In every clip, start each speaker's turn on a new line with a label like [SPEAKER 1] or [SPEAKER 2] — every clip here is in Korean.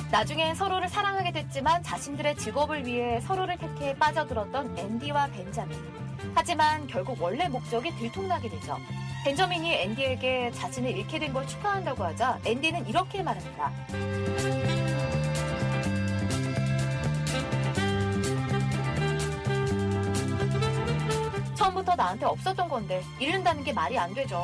[SPEAKER 1] 나중엔 서로를 사랑하게 됐지만 자신들의 직업을 위해 서로를 택해 빠져들었던 앤디와 벤자민. 하지만 결국 원래 목적이 들통나게 되죠. 벤저민이 앤디에게 자신을 잃게 된 걸 축하한다고 하자 앤디는 이렇게 말합니다. 처음부터 나한테 없었던 건데 잃는다는 게 말이 안 되죠.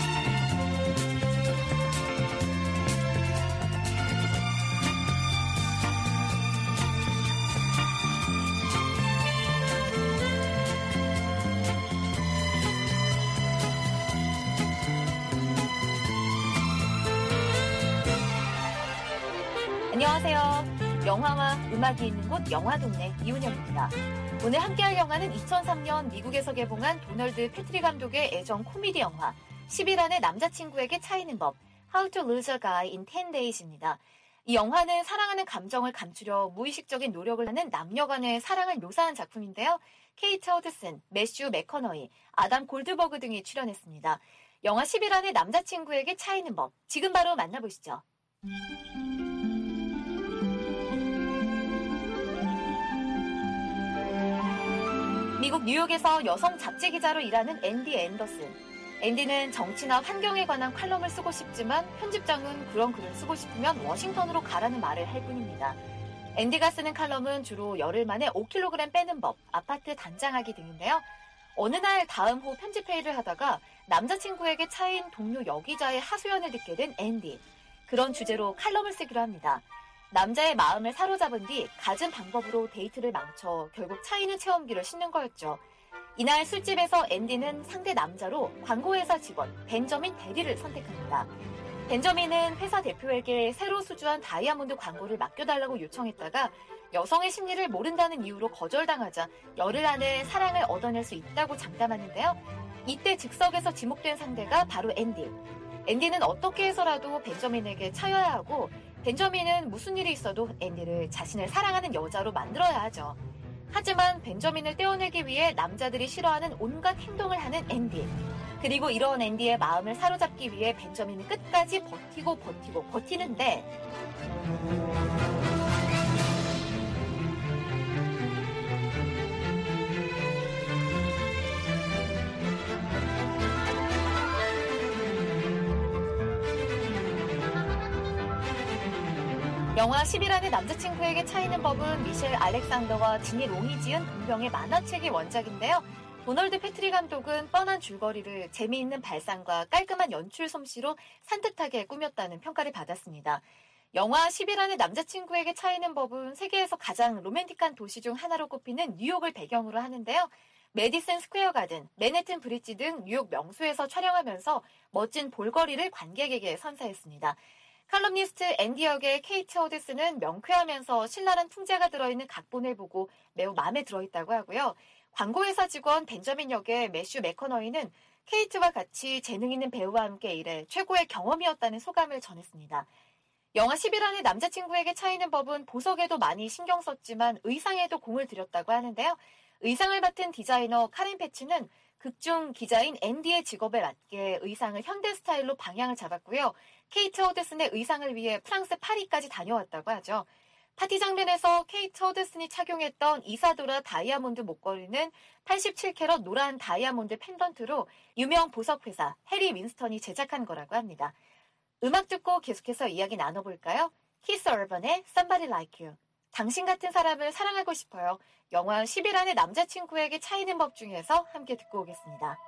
[SPEAKER 1] 안녕하세요. 영화와 음악이 있는 곳 영화동네 이은영입니다. 오늘 함께할 영화는 2003년 미국에서 개봉한 도널드 패트리 감독의 애정 코미디 영화 10일 안에 남자친구에게 차이는 법 How to Lose a Guy in 10 Days입니다. 이 영화는 사랑하는 감정을 감추려 무의식적인 노력을 하는 남녀 간의 사랑을 묘사한 작품인데요. 케이트 허드슨, 매슈 맥커너이, 아담 골드버그 등이 출연했습니다. 영화 10일 안에 남자친구에게 차이는 법, 지금 바로 만나보시죠. 미국 뉴욕에서 여성 잡지 기자로 일하는 앤디 앤더슨. 앤디는 정치나 환경에 관한 칼럼을 쓰고 싶지만 편집장은 그런 글을 쓰고 싶으면 워싱턴으로 가라는 말을 할 뿐입니다. 앤디가 쓰는 칼럼은 주로 열흘 만에 5kg 빼는 법, 아파트 단장하기 등인데요. 어느 날 다음 호 편집 회의를 하다가 남자친구에게 차인 동료 여기자의 하소연을 듣게 된 앤디. 그런 주제로 칼럼을 쓰기로 합니다. 남자의 마음을 사로잡은 뒤 갖은 방법으로 데이트를 망쳐 결국 차이는 체험기를 신는 거였죠. 이날 술집에서 앤디는 상대 남자로 광고회사 직원 벤저민 대리를 선택합니다. 벤저민은 회사 대표에게 새로 수주한 다이아몬드 광고를 맡겨달라고 요청했다가 여성의 심리를 모른다는 이유로 거절당하자 열흘 안에 사랑을 얻어낼 수 있다고 장담하는데요. 이때 즉석에서 지목된 상대가 바로 앤디. 앤디는 어떻게 해서라도 벤저민에게 차여야 하고 벤저민은 무슨 일이 있어도 앤디를 자신을 사랑하는 여자로 만들어야 하죠. 하지만 벤저민을 떼어내기 위해 남자들이 싫어하는 온갖 행동을 하는 앤디. 그리고 이런 앤디의 마음을 사로잡기 위해 벤저민은 끝까지 버티는데 영화 10일 안에 남자친구에게 차이는 법은 미셸 알렉산더와 지니 롱이 지은 동명의 만화책이 원작인데요. 도널드 패트리 감독은 뻔한 줄거리를 재미있는 발상과 깔끔한 연출 솜씨로 산뜻하게 꾸몄다는 평가를 받았습니다. 영화 10일 안에 남자친구에게 차이는 법은 세계에서 가장 로맨틱한 도시 중 하나로 꼽히는 뉴욕을 배경으로 하는데요. 메디슨 스퀘어 가든, 맨해튼 브릿지 등 뉴욕 명소에서 촬영하면서 멋진 볼거리를 관객에게 선사했습니다. 칼럼니스트 앤디 역의 케이트 허드슨은 명쾌하면서 신랄한 풍자가 들어있는 각본을 보고 매우 마음에 들어있다고 하고요. 광고회사 직원 벤저민 역의 매슈 맥커너이는 케이트와 같이 재능 있는 배우와 함께 일해 최고의 경험이었다는 소감을 전했습니다. 영화 10일 안에 남자친구에게 차이는 법은 보석에도 많이 신경 썼지만 의상에도 공을 들였다고 하는데요. 의상을 맡은 디자이너 카린 패치는 극중 기자인 앤디의 직업에 맞게 의상을 현대 스타일로 방향을 잡았고요. 케이트 허드슨의 의상을 위해 프랑스 파리까지 다녀왔다고 하죠. 파티 장면에서 케이트 허드슨이 착용했던 이사도라 다이아몬드 목걸이는 87캐럿 노란 다이아몬드 펜던트로 유명 보석회사 해리 윈스턴이 제작한 거라고 합니다. 음악 듣고 계속해서 이야기 나눠볼까요? 키스 얼번의 Somebody Like You. 당신 같은 사람을 사랑하고 싶어요. 영화 10일 안에 남자친구에게 차이는 법 중에서 함께 듣고 오겠습니다.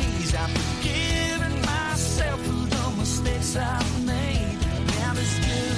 [SPEAKER 2] I've made. Now it's good.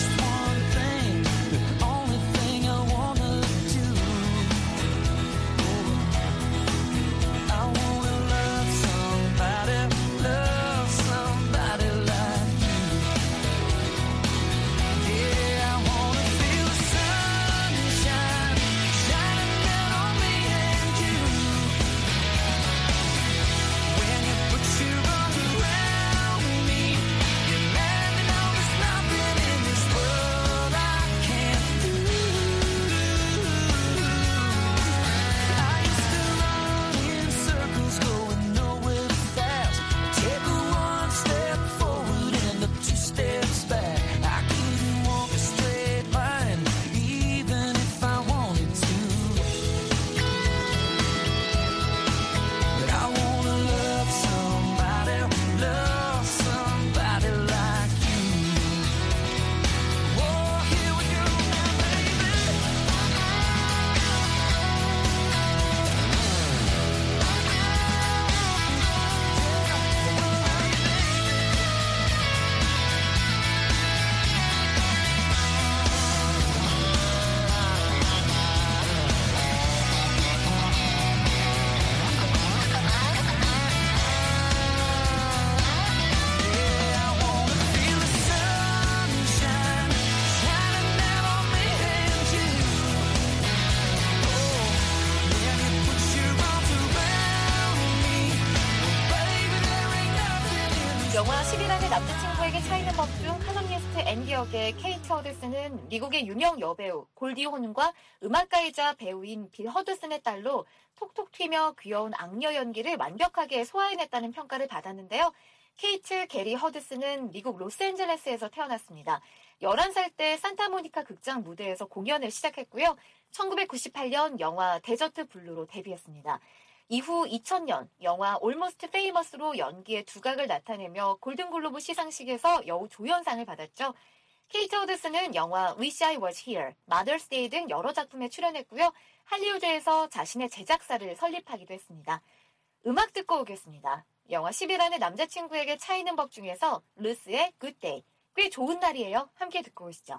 [SPEAKER 1] 차이는 법 중 칼럼니스트 앤디 역의 케이트 허드슨은 미국의 유명 여배우 골디 혼과 음악가이자 배우인 빌 허드슨의 딸로 톡톡 튀며 귀여운 악녀 연기를 완벽하게 소화해냈다는 평가를 받았는데요. 케이트 게리 허드슨은 미국 로스앤젤레스에서 태어났습니다. 11살 때 산타모니카 극장 무대에서 공연을 시작했고요. 1998년 영화 데저트 블루로 데뷔했습니다. 이후 2000년 영화 올모스트 페이머스로 연기의 두각을 나타내며 골든글로브 시상식에서 여우 조연상을 받았죠. 케이트 허드슨은 영화 Wish I Was Here, Mother's Day 등 여러 작품에 출연했고요. 할리우드에서 자신의 제작사를 설립하기도 했습니다. 음악 듣고 오겠습니다. 영화 10일 안에 남자친구에게 차이는 법 중에서 루스의 Good Day. 꽤 좋은 날이에요. 함께 듣고 오시죠.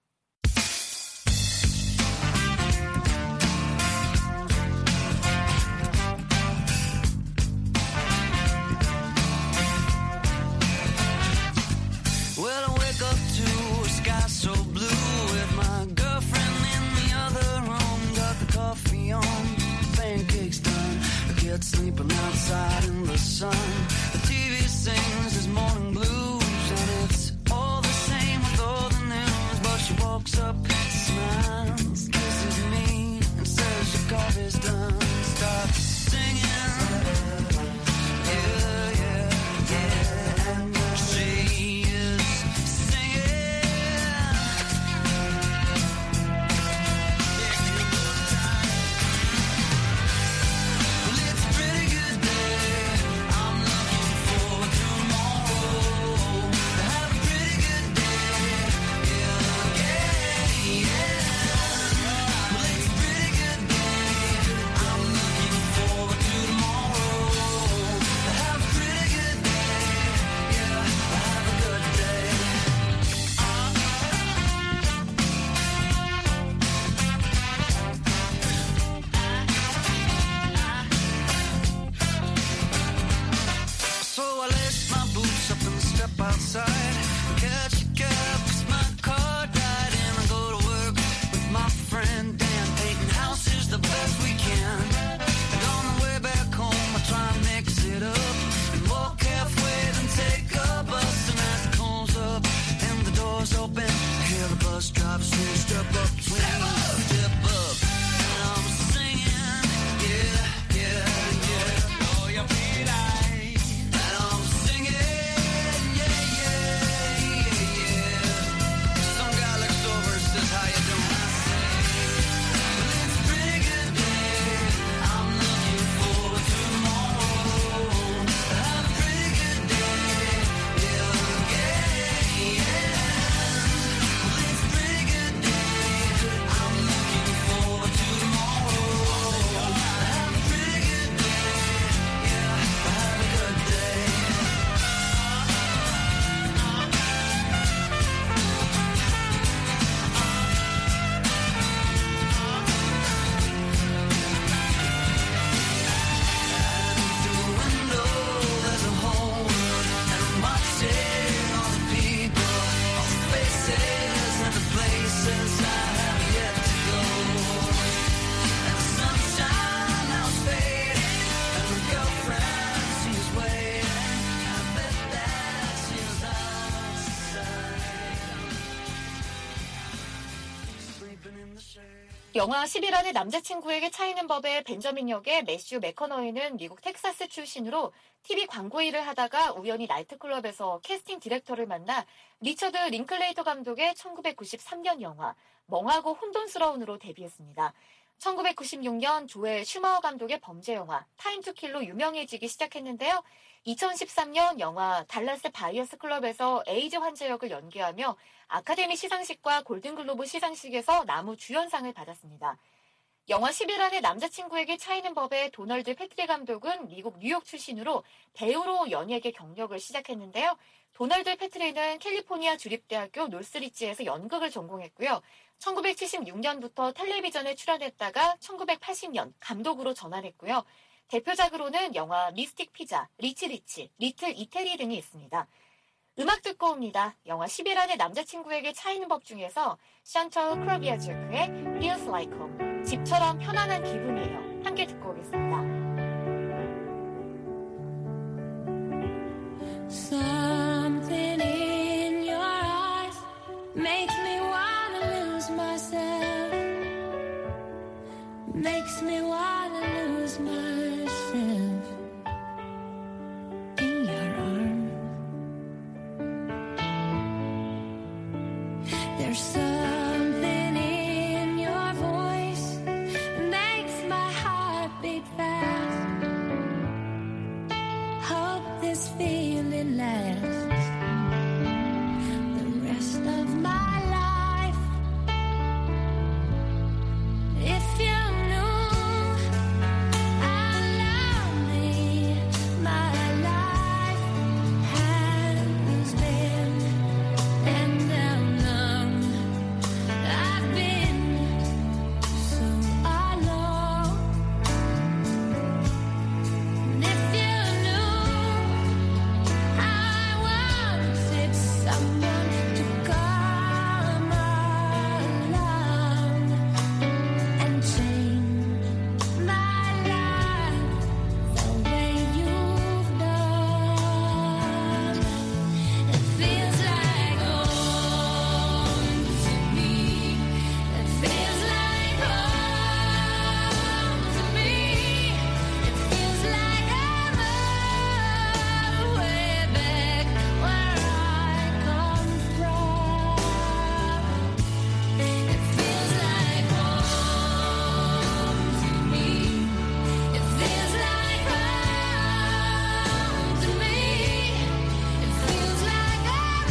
[SPEAKER 2] Well, I wake up to a sky so blue with my girlfriend in the other room. Got the coffee on, pancakes done. The kids sleeping outside in the sun. The TV sings his morning blues, and it's all the same with all the news. But she walks up, smiles, kisses me, and says your coffee's done. Start singing. Outside, catch a cab 'cause my car died, and I go to work with my friend Dan. Painting houses the best we can. And on the way back home, I try and mix it up and walk halfway, then take a bus. And as it pulls up and the doors open, I hear the bus driver say, "Step up, twin, step up." And I'm singing, yeah, yeah, yeah. Oh, you feel like, and I'm singing.
[SPEAKER 1] 영화 10일 안에 남자친구에게 차이는 법의 벤저민 역의 매슈 맥커너이는 미국 텍사스 출신으로 TV 광고 일을 하다가 우연히 나이트클럽에서 캐스팅 디렉터를 만나 리처드 링클레이터 감독의 1993년 영화 멍하고 혼돈스러운으로 데뷔했습니다. 1996년 조엘 슈마허 감독의 범죄 영화 타임 투 킬로 유명해지기 시작했는데요. 2013년 영화 달라스 바이어스 클럽에서 에이즈 환자 역을 연기하며 아카데미 시상식과 골든글로브 시상식에서 나무 주연상을 받았습니다. 영화 10일 안에 남자친구에게 차이는 법의 도널드 패트리 감독은 미국 뉴욕 출신으로 배우로 연예계 경력을 시작했는데요. 도널드 패트리는 캘리포니아 주립대학교 노스리지에서 연극을 전공했고요. 1976년부터 텔레비전에 출연했다가 1980년 감독으로 전환했고요. 대표작으로는 영화 미스틱 피자, 리치, 리틀 이태리 등이 있습니다. 음악 듣고 옵니다. 영화 10일 안에 남자친구에게 차이는 법 중에서 샨털 크라비아즈크의 Feels Like Home, 집처럼 편안한 기분이에요. 함께 듣고 오겠습니다.
[SPEAKER 3] Something in makes me wanna lose myself, makes me wanna lose myself in your arms. There's something in your voice makes my heart beat fast. Hope this feeling lasts the rest of my life. If you knew how lonely my life has been, and how long I've been so alone. And if you knew I wanted someone to come along and change my life the way you've done. It feels like home to me. It feels like home to me. It feels like I'm way back where I come from. It feels like home to me. It feels like home to me. It feels like I'm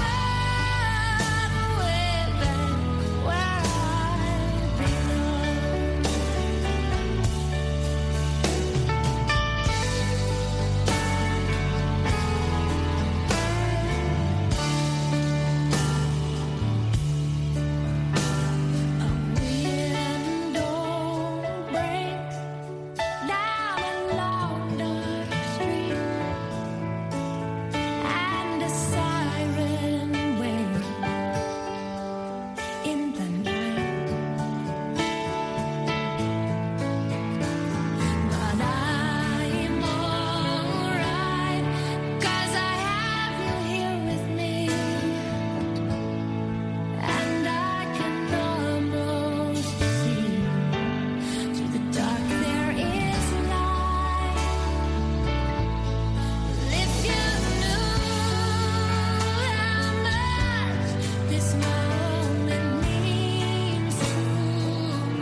[SPEAKER 3] way back where I belong. A window breaks down a long dark street, and a siren wails in the night. But I'm alright, 'cause I have you here with me, and I can almost see through the dark there is light. If you knew how much this moment means to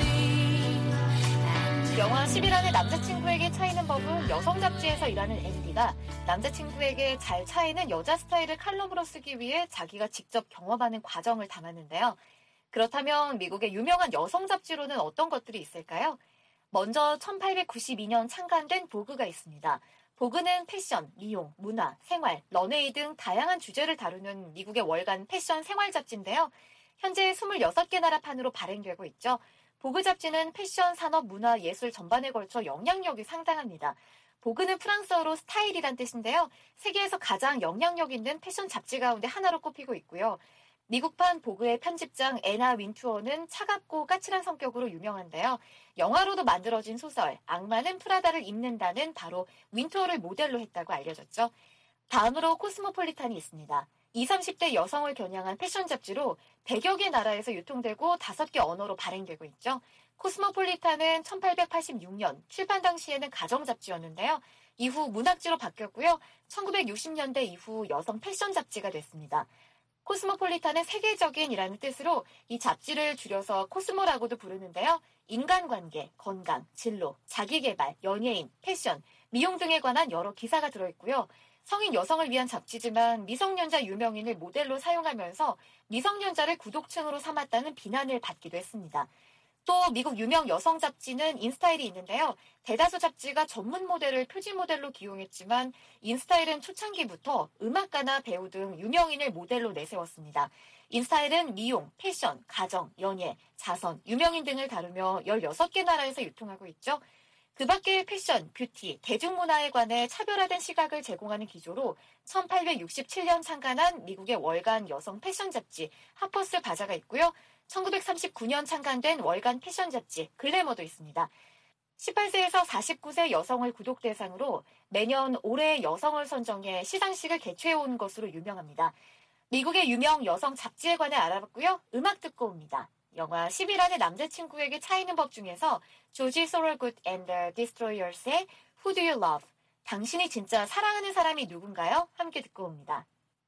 [SPEAKER 3] me.
[SPEAKER 1] 영화 11안의 남자친구에게 차이는 법은 여성 잡지에서 일하는 앤디가 남자친구에게 잘 차이는 여자 스타일을 칼럼으로 쓰기 위해 자기가 직접 경험하는 과정을 담았는데요. 그렇다면 미국의 유명한 여성 잡지로는 어떤 것들이 있을까요? 먼저 1892년 창간된 보그가 있습니다. 보그는 패션, 미용, 문화, 생활, 런웨이 등 다양한 주제를 다루는 미국의 월간 패션 생활 잡지인데요. 현재 26개 나라 판으로 발행되고 있죠. 보그 잡지는 패션, 산업, 문화, 예술 전반에 걸쳐 영향력이 상당합니다. 보그는 프랑스어로 스타일이란 뜻인데요. 세계에서 가장 영향력 있는 패션 잡지 가운데 하나로 꼽히고 있고요. 미국판 보그의 편집장 애나 윈투어는 차갑고 까칠한 성격으로 유명한데요. 영화로도 만들어진 소설 악마는 프라다를 입는다는 바로 윈투어를 모델로 했다고 알려졌죠. 다음으로 코스모폴리탄이 있습니다. 20, 30대 여성을 겨냥한 패션 잡지로 100여 개 나라에서 유통되고 5개 언어로 발행되고 있죠. 코스모폴리탄은 1886년 출판 당시에는 가정 잡지였는데요. 이후 문학지로 바뀌었고요. 1960년대 이후 여성 패션 잡지가 됐습니다. 코스모폴리탄은 세계적인이라는 뜻으로 이 잡지를 줄여서 코스모라고도 부르는데요. 인간관계, 건강, 진로, 자기개발, 연예인, 패션, 미용 등에 관한 여러 기사가 들어있고요. 성인 여성을 위한 잡지지만 미성년자 유명인을 모델로 사용하면서 미성년자를 구독층으로 삼았다는 비난을 받기도 했습니다. 또 미국 유명 여성 잡지는 인스타일이 있는데요. 대다수 잡지가 전문 모델을 표지 모델로 기용했지만 인스타일은 초창기부터 음악가나 배우 등 유명인을 모델로 내세웠습니다. 인스타일은 미용, 패션, 가정, 연예, 자선, 유명인 등을 다루며 16개 나라에서 유통하고 있죠. 그 밖에 패션, 뷰티, 대중문화에 관해 차별화된 시각을 제공하는 기조로 1867년 창간한 미국의 월간 여성 패션 잡지 하퍼스 바자가 있고요. 1939년 창간된 월간 패션 잡지 글래머도 있습니다. 18세에서 49세 여성을 구독 대상으로 매년 올해의 여성을 선정해 시상식을 개최해온 것으로 유명합니다. 미국의 유명 여성 잡지에 관해 알아봤고요. 음악 듣고 옵니다. 영화 10일 안에 남자친구에게 차이는 법 중에서 조지 소럴굿 앤 더 디스트로이어스의 Who Do You Love? 당신이 진짜 사랑하는 사람이 누군가요? 함께 듣고 옵니다.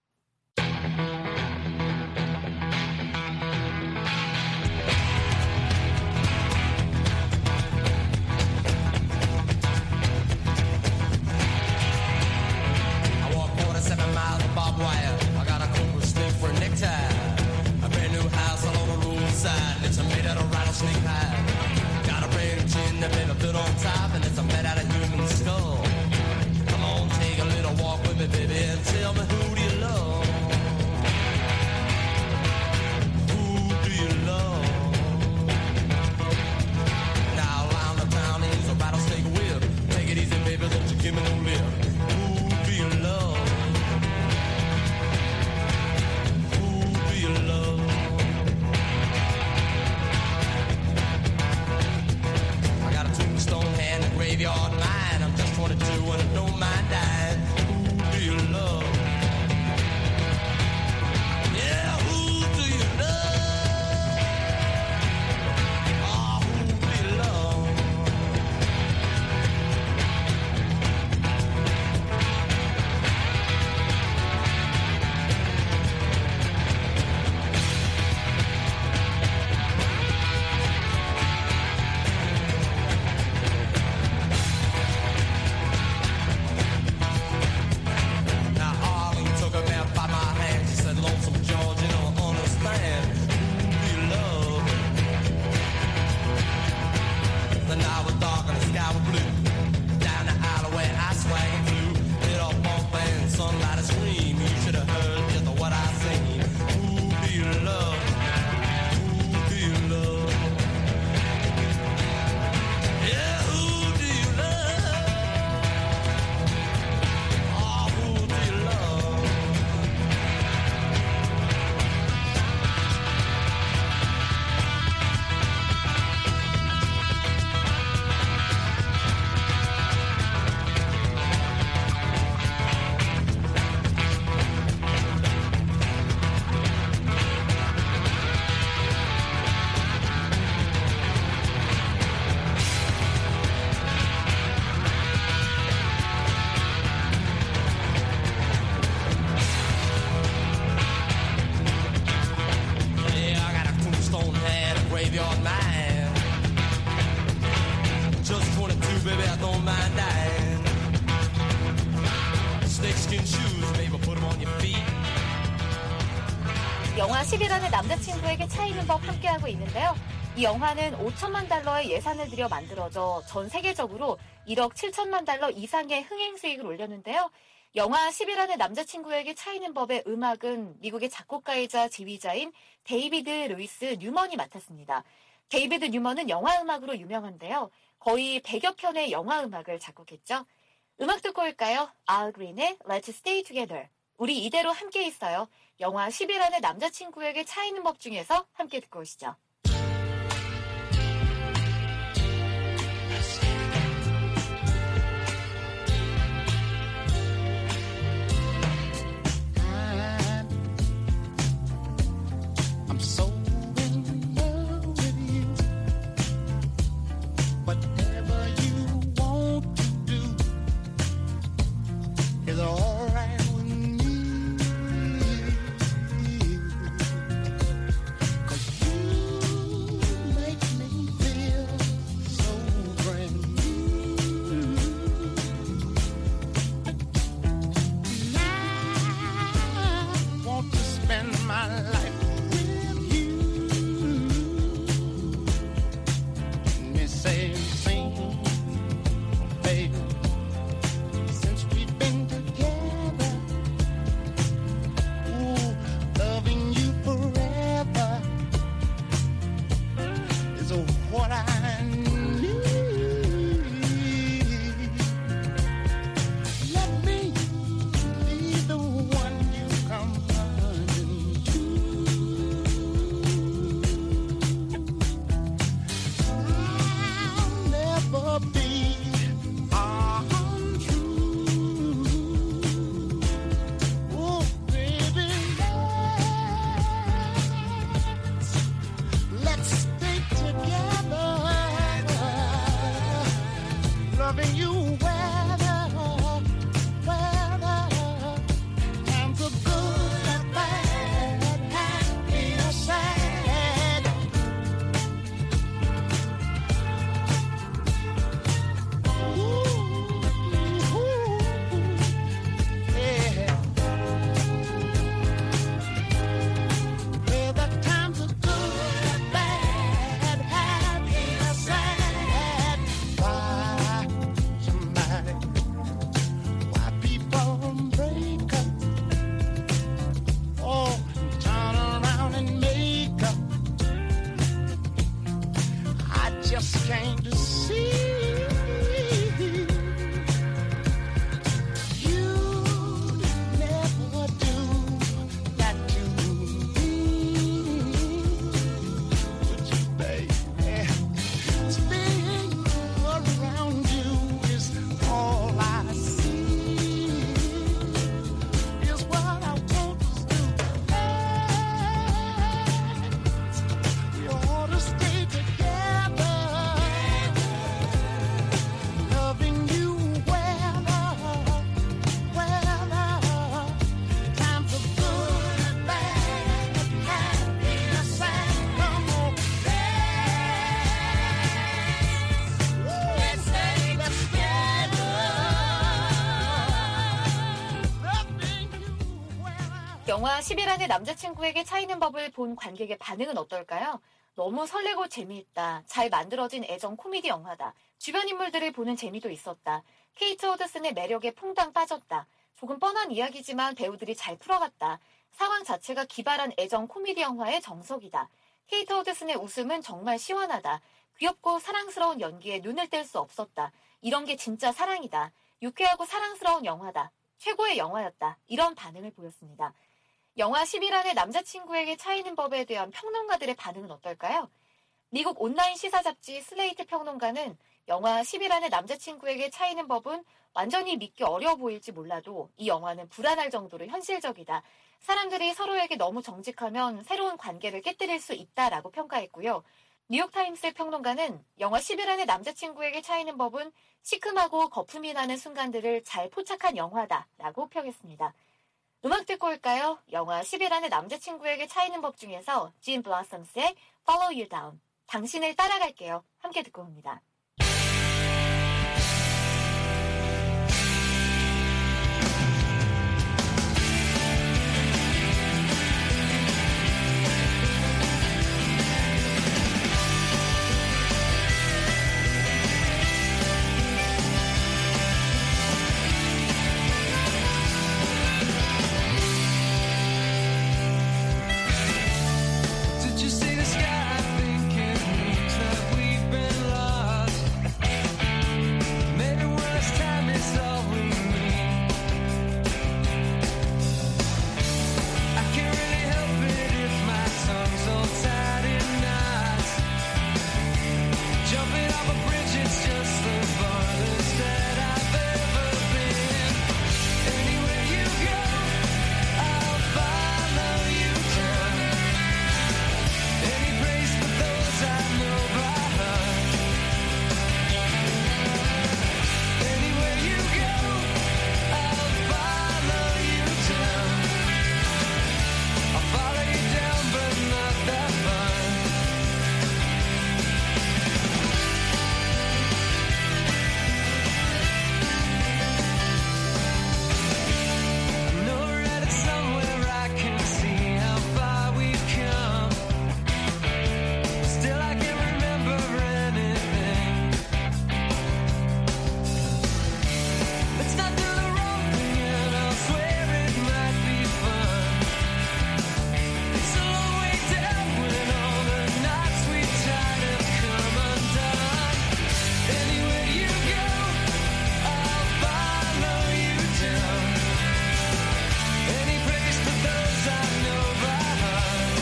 [SPEAKER 4] I walk 47 miles of barbed wire. I got a cobra snake for a necktie. A brand new house all on the roadside. It's made out of rattlesnake hide. Got a brand new chin that made a bit on top, and it's made out of human skull. Come on, take a little walk with me, baby, and tell me who do you love? Who do you love? Now around the town is a rattlesnake whip. Take it easy, baby, don't you give me no lip. Who do you love? Who do you love? I got a tombstone hand, a graveyard mind. I'm just 22 and I don't mind dying. Who do you love? Yeah, who do you love? Oh, who do you love? Now Arlene took a man by my hand. She said, Lonesome George, you don't understand. Who do you love? The night was dark and the sky was blue. Down the alleyway I swang and flew. Lit off bump and sunlight and scream. You should have heard just what I seen. Who do you love? Who do you love? Yeah, who do you love? Oh, who do you love? Yeah, I got a tombstone head, a graveyard mind. Just 22, baby, I don't mind dying. Snakeskin shoes, baby, put them on your feet.
[SPEAKER 1] 영화 10일 안에 남자친구에게 차이는 법 함께하고 있는데요. 이 영화는 5천만 달러의 예산을 들여 만들어져 전 세계적으로 1억 7천만 달러 이상의 흥행 수익을 올렸는데요. 영화 10일 안에 남자친구에게 차이는 법의 음악은 미국의 작곡가이자 지휘자인 데이비드 루이스 뉴먼이 맡았습니다. 데이비드 뉴먼은 영화 음악으로 유명한데요. 거의 100여 편의 영화 음악을 작곡했죠. 음악 듣고 올까요? Al Green의 Let's Stay Together. 우리 이대로 함께 있어요. 영화 10일 안에 남자친구에게 차이는 법 중에서 함께 듣고 오시죠.
[SPEAKER 5] I'm so in love with you. Whatever you want to do is all right with me. 'Cause you make me feel so brand new. I want to spend my life with you. Me say, sing, baby, since we've been together. Ooh, loving you forever is what I need. Let me be the one you come running to. just can't deceive. You'd never do that to me. Would you, baby? Spinning around you is all I see. Is what I want to do. We ought to stay together, loving you times are good and bad, happy and sad. Come on, let's stay together, loving you
[SPEAKER 1] 영화 10일 안에 남자친구에게 차이는 법을 본 관객의 반응은 어떨까요? 너무 설레고 재미있다. 잘 만들어진 애정 코미디 영화다. 주변 인물들을 보는 재미도 있었다. 케이트 허드슨의 매력에 퐁당 빠졌다. 조금 뻔한 이야기지만 배우들이 잘 풀어갔다. 상황 자체가 기발한 애정 코미디 영화의 정석이다. 케이트 허드슨의 웃음은 정말 시원하다. 귀엽고 사랑스러운 연기에 눈을 뗄 수 없었다. 이런 게 진짜 사랑이다. 유쾌하고 사랑스러운 영화다. 최고의 영화였다. 이런 반응을 보였습니다. 영화 10일 안에 남자친구에게 차이는 법에 대한 평론가들의 반응은 어떨까요? 미국 온라인 시사 잡지 슬레이트 평론가는 영화 10일 안에 남자친구에게 차이는 법은 완전히 믿기 어려워 보일지 몰라도 이 영화는 불안할 정도로 현실적이다. 사람들이 서로에게 너무 정직하면 새로운 관계를 깨뜨릴 수 있다라고 평가했고요. 뉴욕타임스 평론가는 영화 10일 안에 남자친구에게 차이는 법은 시큼하고 거품이 나는 순간들을 잘 포착한 영화다라고 평했습니다. 음악 듣고 올까요? 영화 10일 안에 남자친구에게 차이는 법 중에서 진 블라썸스의 Follow You Down, 당신을 따라갈게요. 함께 듣고 옵니다.
[SPEAKER 2] Did you see the sky? Thinking that we've been lost. Maybe when it's time, it's all we need. I can't really help it if my tongue's all tied in knots. Jumping off a bridge, it's just the farthest that I've ever been. Anywhere you go, I'll follow you down. Any place but those I know by heart. Anywhere you go, I'll follow you down. I'll follow you down, but not that far. I know we're headed somewhere I can see how far we've come. Still, I can't remember anything. Let's not do the wrong thing, and I'll swear it might be fun. It's a long way down when all the knots we tied have come undone. Anywhere you go, I'll follow you down. Any place but those I know by heart.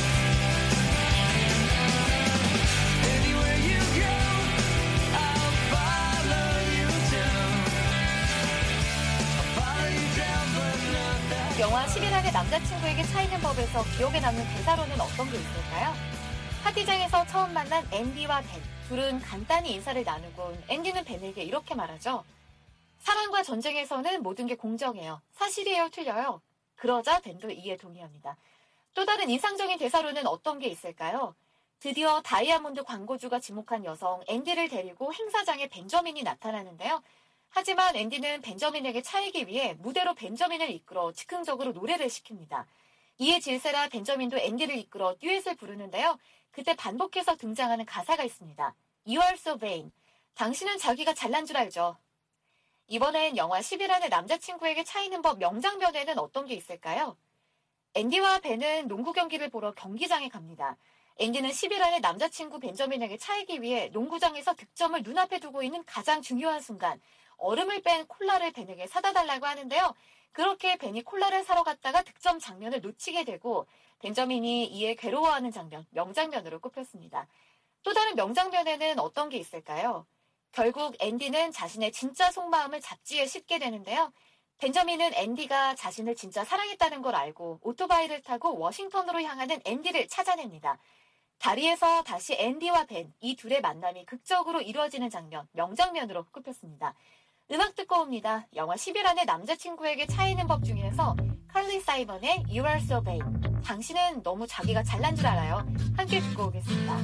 [SPEAKER 2] Anywhere you go, I'll follow you down. I'll follow you down, but not that.
[SPEAKER 1] 영화 10일 안에 남자친구에게 차이는 법에서 기억에 남는 대사로는 어떤 게 있을까요? 파티장에서 처음 만난 앤디와 벤. 둘은 간단히 인사를 나누곤 앤디는 벤에게 이렇게 말하죠. 사랑과 전쟁에서는 모든 게 공정해요. 사실이에요, 틀려요. 그러자 벤도 이에 동의합니다. 또 다른 인상적인 대사로는 어떤 게 있을까요? 드디어 다이아몬드 광고주가 지목한 여성 앤디를 데리고 행사장에 벤저민이 나타나는데요. 하지만 앤디는 벤저민에게 차이기 위해 무대로 벤저민을 이끌어 즉흥적으로 노래를 시킵니다. 이에 질세라 벤저민도 앤디를 이끌어 듀엣을 부르는데요. 그때 반복해서 등장하는 가사가 있습니다. You are so vain. 당신은 자기가 잘난 줄 알죠. 이번엔 영화 10일 안에 남자친구에게 차이는 법 명장면에는 어떤 게 있을까요? 앤디와 벤은 농구 경기를 보러 경기장에 갑니다. 앤디는 10일 안에 남자친구 벤저민에게 차이기 위해 농구장에서 득점을 눈앞에 두고 있는 가장 중요한 순간 얼음을 뺀 콜라를 벤에게 사다 달라고 하는데요. 그렇게 벤이 콜라를 사러 갔다가 득점 장면을 놓치게 되고 벤저민이 이에 괴로워하는 장면, 명장면으로 꼽혔습니다. 또 다른 명장면에는 어떤 게 있을까요? 결국 앤디는 자신의 진짜 속마음을 잡지에 싣게 되는데요. 벤저민은 앤디가 자신을 진짜 사랑했다는 걸 알고 오토바이를 타고 워싱턴으로 향하는 앤디를 찾아냅니다. 다리에서 다시 앤디와 벤, 이 둘의 만남이 극적으로 이루어지는 장면, 명장면으로 꼽혔습니다. 음악 듣고 옵니다. 영화 10일 안에 남자친구에게 차이는 법 중에서 칼리 사이먼의 You Are So Vain. 당신은 너무 자기가 잘난 줄 알아요. 함께 듣고 오겠습니다.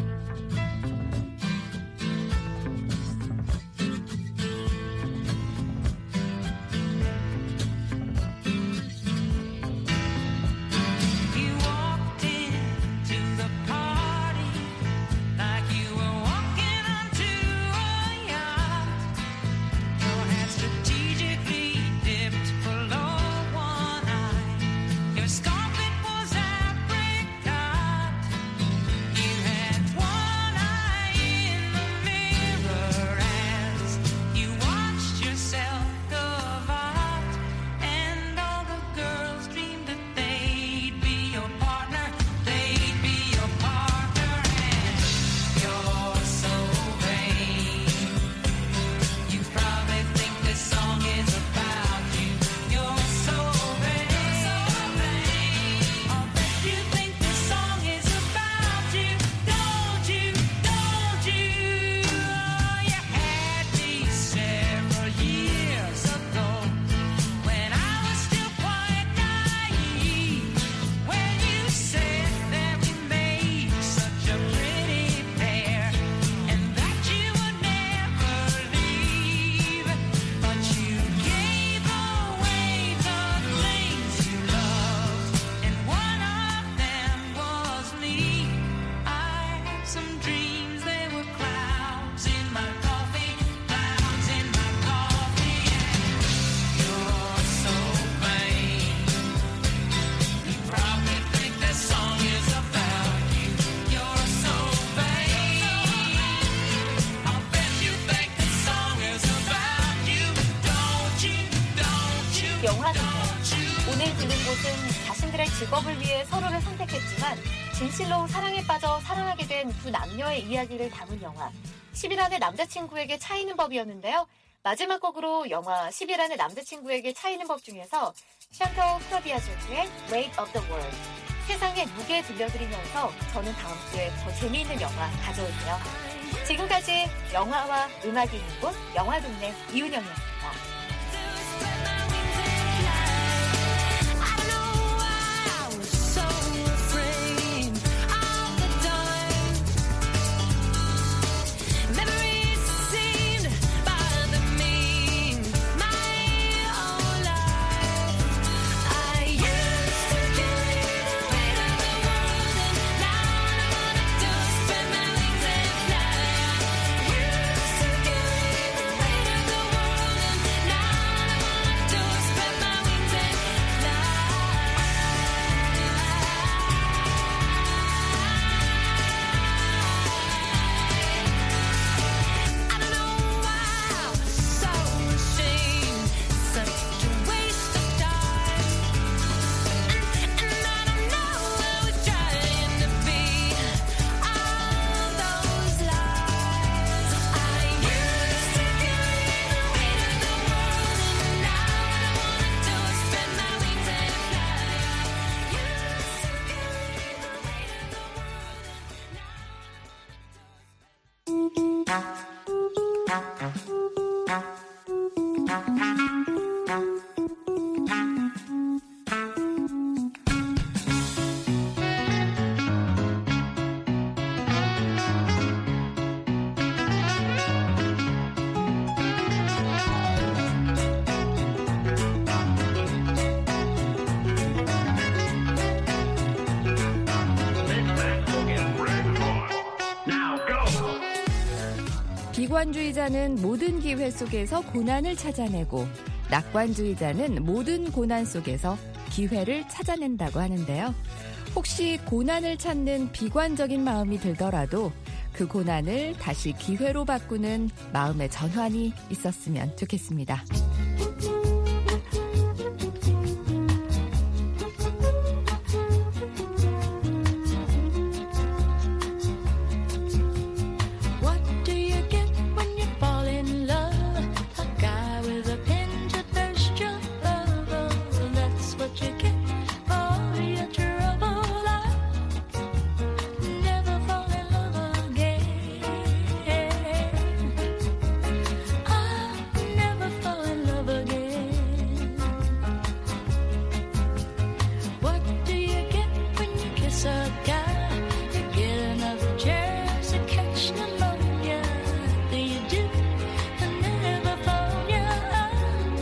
[SPEAKER 2] You walked into the party like you were walking onto a yacht. Your head strategically dipped below one eye. Your scarlet was apricot. You had one eye in the mirror as you watched yourself go out. And all the girls dreamed that they'd be your partner. They'd be your partner. And you're so vain. You probably think this song is about you. You're so vain. I'll bet you think this song is about you. Don't you? Don't you? You had me several years ago when I was still quite naive. When you said that we made such a pretty pair and that you would never leave. But you gave away the things you loved, and one of them was me. I had some dreams, they were clouds in my coffee, clouds in my coffee. And you're so vain. You probably think this song is about you. You're so vain. I'll bet you think this song is about you. Don't you? Don't you?
[SPEAKER 1] 영화 듣네.
[SPEAKER 2] Don't you?
[SPEAKER 1] 오늘 드는 곳은 자신들의 직업을 위해 서로를 선택했지만 진실로 사랑에 빠져 사랑하게 된 두 남녀의 이야기를 담은 영화 10일 안에 남자친구에게 차이는 법이었는데요. 마지막 곡으로 영화 10일 안에 남자친구에게 차이는 법 중에서 샹터 크라비아조트의 Weight of the World 세상의 무게 들려드리면서 저는 다음 주에 더 재미있는 영화 가져올게요. 지금까지 영화와 음악이 있는 곳 영화 동네 이은영이었습니다.
[SPEAKER 3] I know I was so afraid of the dark. Memories seemed to bother me my whole life. I used to carry the weight of the world, and now all I wanna do is spread my wings and fly. Used to carry the weight of the world, and now all I wanna do is spread my wings and fly. I don't know why I was so ashamed, such a waste of time. And I don't know where we're trying to be. All those lies. I used to carry the weight of the world, and now all I wanna do is spread my wings and fly. Used to carry the weight of the world, and now
[SPEAKER 6] 비관주의자는 모든 기회 속에서 고난을 찾아내고 낙관주의자는 모든 고난 속에서 기회를 찾아낸다고 하는데요. 혹시 고난을 찾는 비관적인 마음이 들더라도 그 고난을 다시 기회로 바꾸는 마음의 전환이 있었으면 좋겠습니다.
[SPEAKER 3] What do you get when you fall in love? A guy with a pin to burst your bubble. That's what you get for your trouble. I'll never fall in love again. I'll never fall in love again. What do you get when you kiss a guy? You get enough chance to catch pneumonia. Do you do? Never fall, yeah.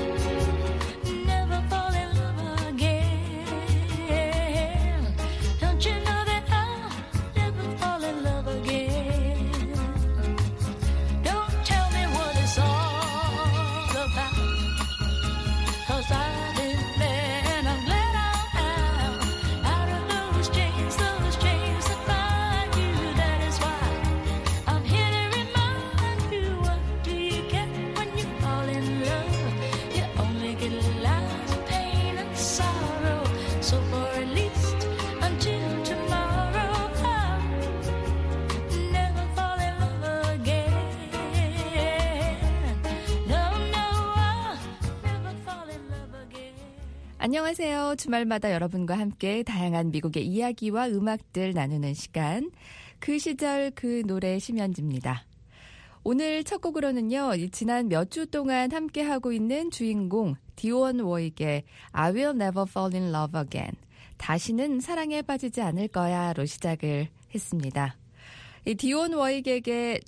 [SPEAKER 3] Never fall in love again. Don't you know that I'll never fall in love again? Don't tell me what it's all about, 'cause I've been there and I'm glad I'm out of those chains that bind you. That is why I'm here to remind you. What do you get when you fall in love? You only get lies, pain and sorrow. So for at least until tomorrow, I'll never fall in love again. No, I'll never fall in love again.
[SPEAKER 6] 안녕하세요. 주말마다 여러분과 함께 다양한 미국의 이야기와 음악들 나누는 시간. 그 시절 그 노래 심연지입니다. 오늘 첫 곡으로는요. 지난 몇 주 동안 함께하고 있는 주인공 디온 워익의 I will never fall in love again. 다시는 사랑에 빠지지 않을 거야로 시작을 했습니다. 이 디온 워익에게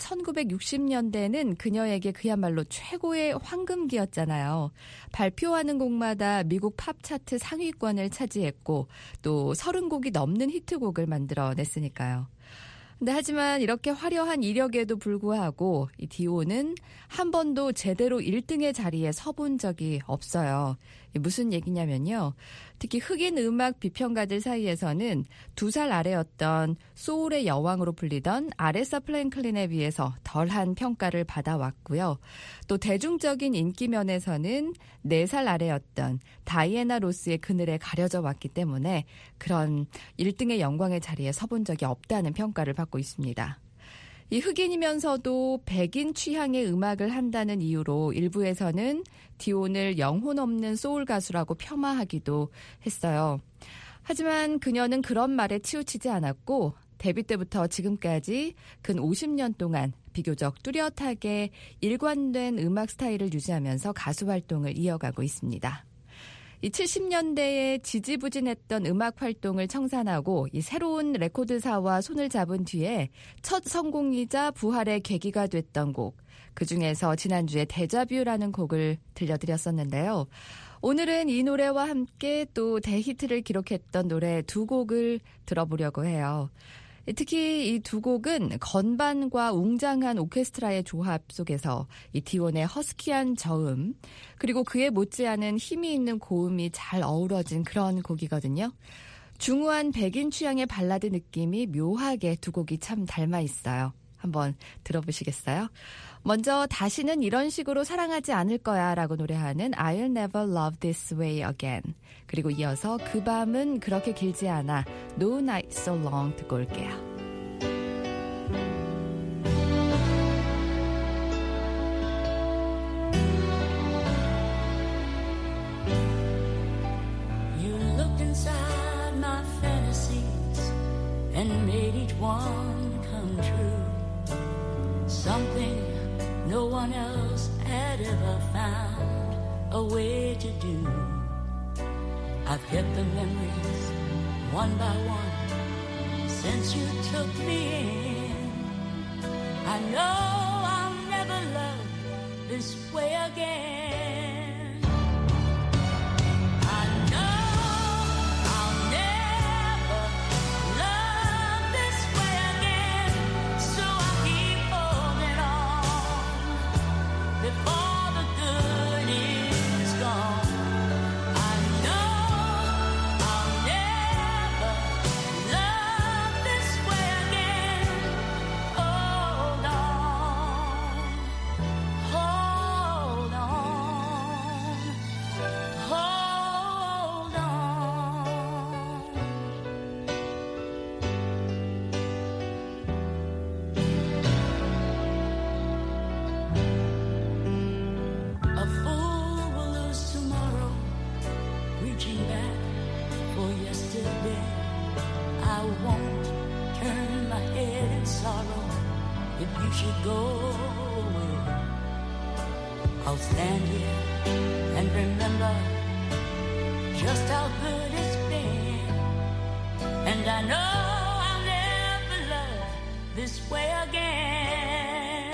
[SPEAKER 6] 1960년대는 그녀에게 그야말로 최고의 황금기였잖아요. 발표하는 곡마다 미국 팝 차트 상위권을 차지했고 또 30곡이 넘는 히트곡을 만들어냈으니까요. 근데 하지만 이렇게 화려한 이력에도 불구하고 이 디온은 한 번도 제대로 1등의 자리에 서본 적이 없어요. 무슨 얘기냐면요. 특히 흑인 음악 비평가들 사이에서는 2살 아래였던 소울의 여왕으로 불리던 아레사 플랭클린에 비해서 덜한 평가를 받아왔고요. 또 대중적인 인기 면에서는 4살 아래였던 다이애나 로스의 그늘에 가려져 왔기 때문에 그런 1등의 영광의 자리에 서본 적이 없다는 평가를 받고 있습니다. 이 흑인이면서도 백인 취향의 음악을 한다는 이유로 일부에서는 디온을 영혼 없는 소울 가수라고 폄하하기도 했어요. 하지만 그녀는 그런 말에 치우치지 않았고 데뷔 때부터 지금까지 근 50년 동안 비교적 뚜렷하게 일관된 음악 스타일을 유지하면서 가수 활동을 이어가고 있습니다. 이 70년대에 지지부진했던 음악 활동을 청산하고 이 새로운 레코드사와 손을 잡은 뒤에 첫 성공이자 부활의 계기가 됐던 곡, 그중에서 지난주에 데자뷰라는 곡을 들려드렸었는데요. 오늘은 이 노래와 함께 또 대히트를 기록했던 노래 2곡을 들어보려고 해요. 특히 이 2곡은 건반과 웅장한 오케스트라의 조합 속에서 이 디온의 허스키한 저음 그리고 그에 못지않은 힘이 있는 고음이 잘 어우러진 그런 곡이거든요. 중후한 백인 취향의 발라드 느낌이 묘하게 2곡이 참 닮아 있어요. 한번 들어보시겠어요? 먼저 다시는 이런 식으로 사랑하지 않을 거야 라고 노래하는 I'll never love this way again. 그리고 이어서 그 밤은 그렇게 길지 않아 No night so long 듣고 올게요.
[SPEAKER 3] You looked inside my fantasies and made each one come true. Something no one else had ever found a way to do. I've kept the memories one by one since you took me in. I know I'll never love this way again. I know I'll never love this way again. So I keep holding on before the good is gone. I know I'll never you should go away. I'll stand here and remember just how good it's been. And I know I'll never love this way again.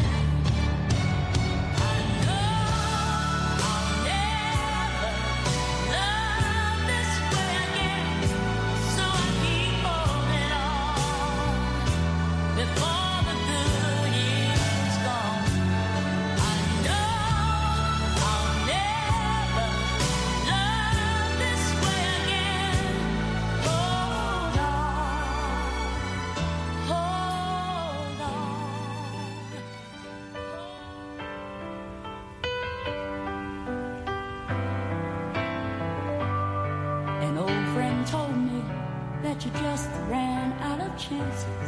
[SPEAKER 3] I know I'll never love this way again. So I keep holding on before the good is gone. I know I'll never love this way again. Hold on, hold on. An old friend told me that you just ran out of chances.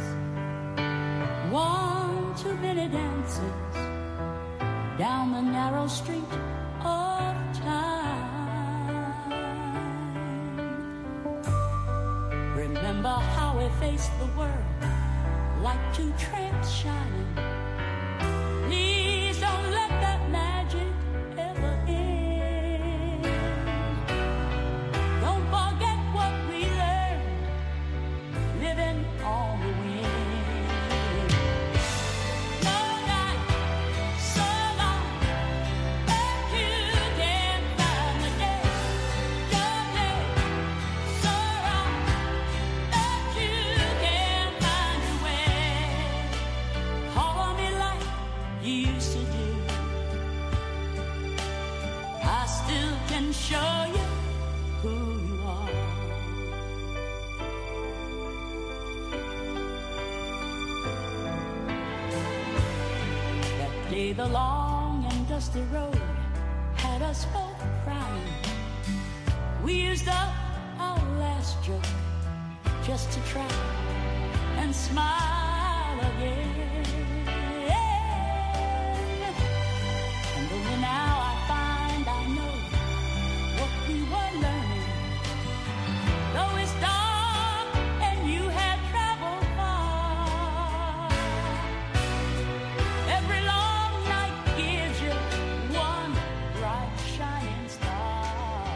[SPEAKER 3] One too many dances down the narrow street of time. Remember how we faced the world like two tramps shining. Please don't let that magic ever end. Don't forget what we learned living on the wind. No night so long that you can't find the day. No day so wrong that you can't find a way. Call on me like you used to do. I still can show you who you are. That day the long and dusty road had us both crying. We used up our last joke just to try and smile again. And only now I find I know what we were learning. Though it's dark and you had traveled far, every long night gives you one bright shining star.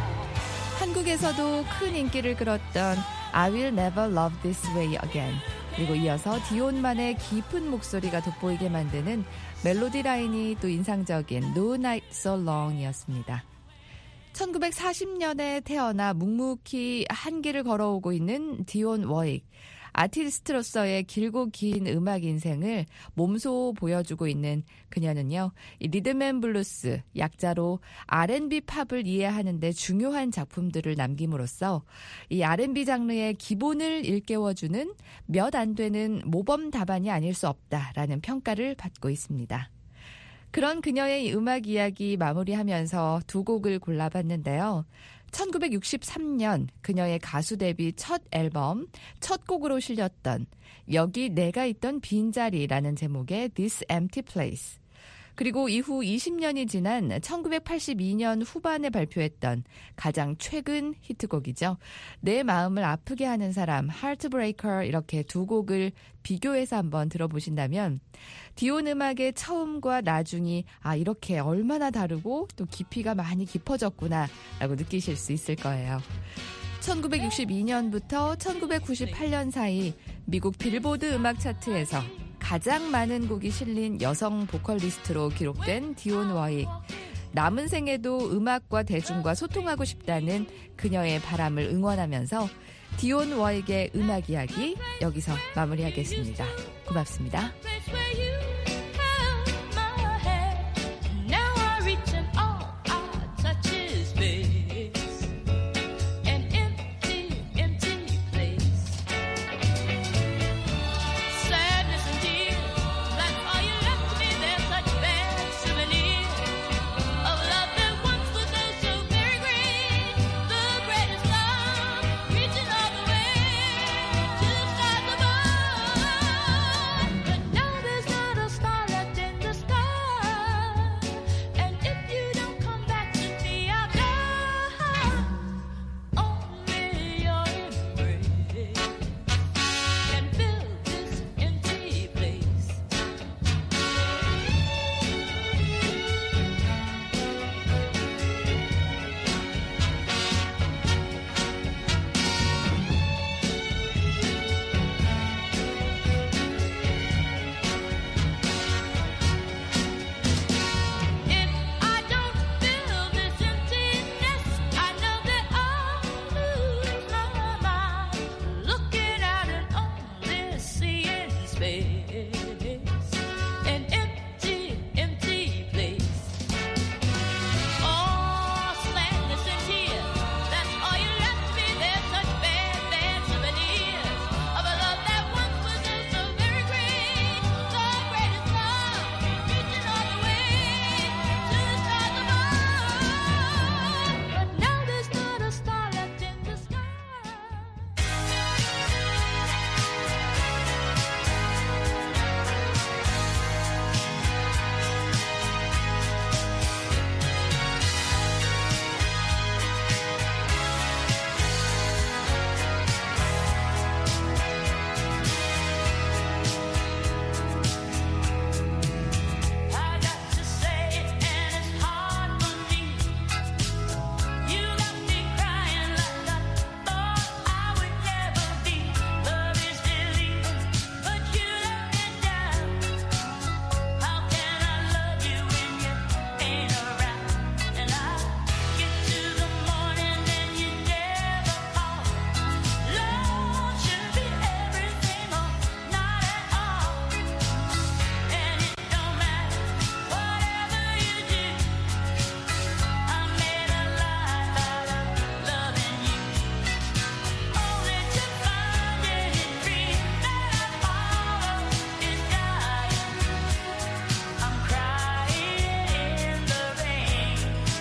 [SPEAKER 6] 한국에서도 큰 인기를 끌었던 I Will Never Love This Way Again, 그리고 이어서 디온만의 깊은 목소리가 돋보이게 만드는 멜로디 라인이 또 인상적인 No Night So Long이었습니다. 1940년에 태어나 묵묵히 한 길을 걸어오고 있는 디온 워익. 아티스트로서의 길고 긴 음악 인생을 몸소 보여주고 있는 그녀는요, 이 리듬앤블루스, 약자로 R&B 팝을 이해하는 데 중요한 작품들을 남김으로써 이 R&B 장르의 기본을 일깨워주는 몇 안 되는 모범 답안이 아닐 수 없다라는 평가를 받고 있습니다. 그런 그녀의 음악 이야기 마무리하면서 두 곡을 골라봤는데요. 1963년 그녀의 가수 데뷔 첫 앨범 첫 곡으로 실렸던 여기 내가 있던 빈자리라는 제목의 This Empty Place, 그리고 이후 20년이 지난 1982년 후반에 발표했던 가장 최근 히트곡이죠. 내 마음을 아프게 하는 사람, Heartbreaker, 이렇게 두 곡을 비교해서 한번 들어보신다면 디온 음악의 처음과 나중이 이렇게 얼마나 다르고 또 깊이가 많이 깊어졌구나 라고 느끼실 수 있을 거예요. 1962년부터 1998년 사이 미국 빌보드 음악 차트에서 가장 많은 곡이 실린 여성 보컬리스트로 기록된 디온 워익. 남은 생에도 음악과 대중과 소통하고 싶다는 그녀의 바람을 응원하면서 디온 워익의 음악 이야기 여기서 마무리하겠습니다. 고맙습니다.
[SPEAKER 3] Place where you held my hand. Now I reach and all I touch is space. An empty, empty place. Sadness and tears, that's all you left me. They're such bad souvenirs of love that once was oh so very great. The greatest love, reaching all the way to the stars above. But now there's not a face, an empty, empty place. Oh, sadness and tears, that's all you left me. There's such bad, bad souvenirs of a love that once was just so very great, the greatest love, reaching all the way to the stars above. But now there's not a star left in the sky. I got to say it and it's hard for me. You got me crying like I thought I would never be. Love is believing, but you let me down. How can I love you when you ain't around? And I get to the morning and you never call. Love should be everything or not at all. And it don't matter whatever you do. I made a life out of loving you, only to find any dream that I follow is dying. I'm crying in the rain.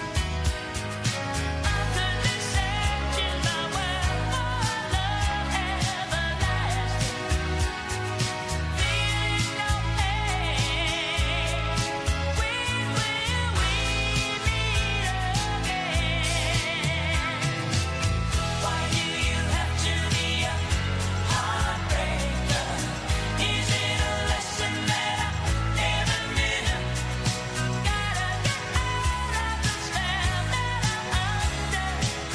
[SPEAKER 3] I couldn't accept you, my world, love everlasting. Feeling no pain. When will we meet again? Why do you have to be a heartbreaker? Is it a lesson that I never knew? Gotta get out of the spell that I'm under.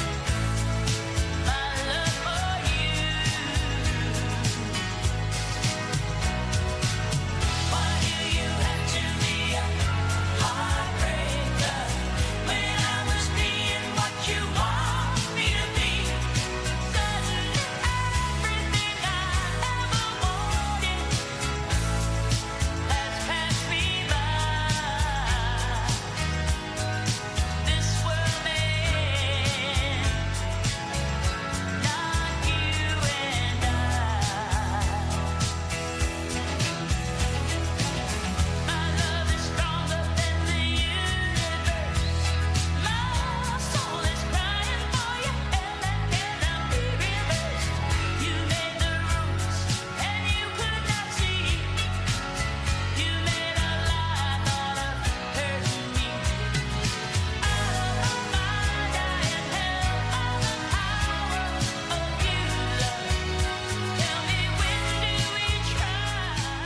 [SPEAKER 3] My love for you. Why do you have to be a heartbreaker when I was being what you want me to be? Suddenly everything I ever wanted has passed me by. This world may end, not you and I. My love is stronger than the universe. My soul is crying for you, and that cannot be reversed. You made the rules, and you could not see. You made a life out of hurting me. Out of my mind, I am held by the power of you, love. Tell me, when do we try?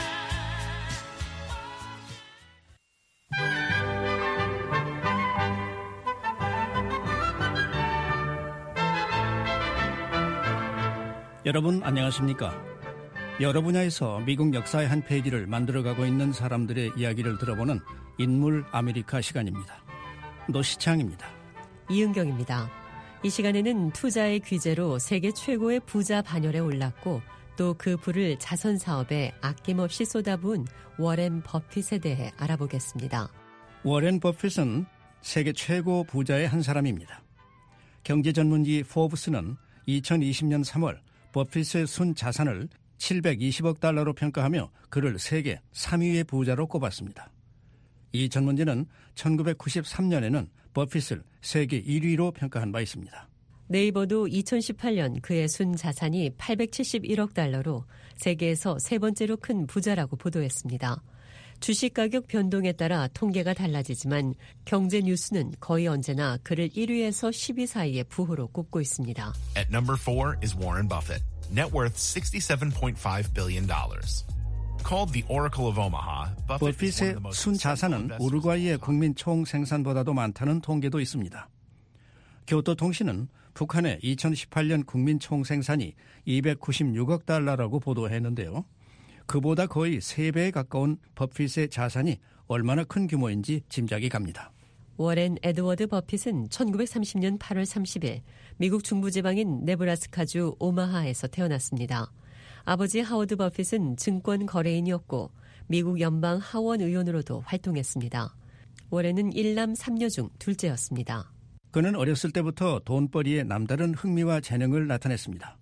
[SPEAKER 7] 여러분 안녕하십니까? 여러 분야에서 미국 역사의 한 페이지를 만들어가고 있는 사람들의 이야기를 들어보는 인물 아메리카 시간입니다. 노시창입니다.
[SPEAKER 8] 이은경입니다. 이 시간에는 투자의 귀재로 세계 최고의 부자 반열에 올랐고 또 그 부를 자선 사업에 아낌없이 쏟아부은 워렌 버핏에 대해 알아보겠습니다.
[SPEAKER 7] 워렌 버핏은 세계 최고 부자의 한 사람입니다. 경제 전문지 포브스는 2020년 3월 버핏의 순 자산을 720억 달러로 평가하며 그를 세계 3위의 부자로 꼽았습니다. 이 전문지는 1993년에는 버핏을 세계 1위로 평가한 바 있습니다.
[SPEAKER 8] 네이버도 2018년 그의 순 자산이 871억 달러로 세계에서 세 번째로 큰 부자라고 보도했습니다. 주식 가격 변동에 따라 통계가 달라지지만 경제 뉴스는 거의 언제나 그를 1위에서 10위 사이의 부호로 꼽고 있습니다.
[SPEAKER 9] At number 4 is Warren Buffett, net worth $67.5 billion. Called the Oracle of Omaha, Buffett is one of the
[SPEAKER 7] 버핏의
[SPEAKER 9] most
[SPEAKER 7] 순 자산은 우루과이의 국민 총 생산보다도 많다는 통계도 있습니다. 교토통신은 북한의 2018년 국민 총 생산이 296억 달러라고 보도했는데요. 그보다 거의 3배에 가까운 버핏의 자산이 얼마나 큰 규모인지 짐작이 갑니다.
[SPEAKER 8] 워렌 에드워드 버핏은 1930년 8월 30일 미국 중부지방인 네브라스카주 오마하에서 태어났습니다. 아버지 하워드 버핏은 증권 거래인이었고 미국 연방 하원 의원으로도 활동했습니다. 워렌은 1남 3녀 중 둘째였습니다.
[SPEAKER 7] 그는 어렸을 때부터 돈벌이에 남다른 흥미와 재능을 나타냈습니다.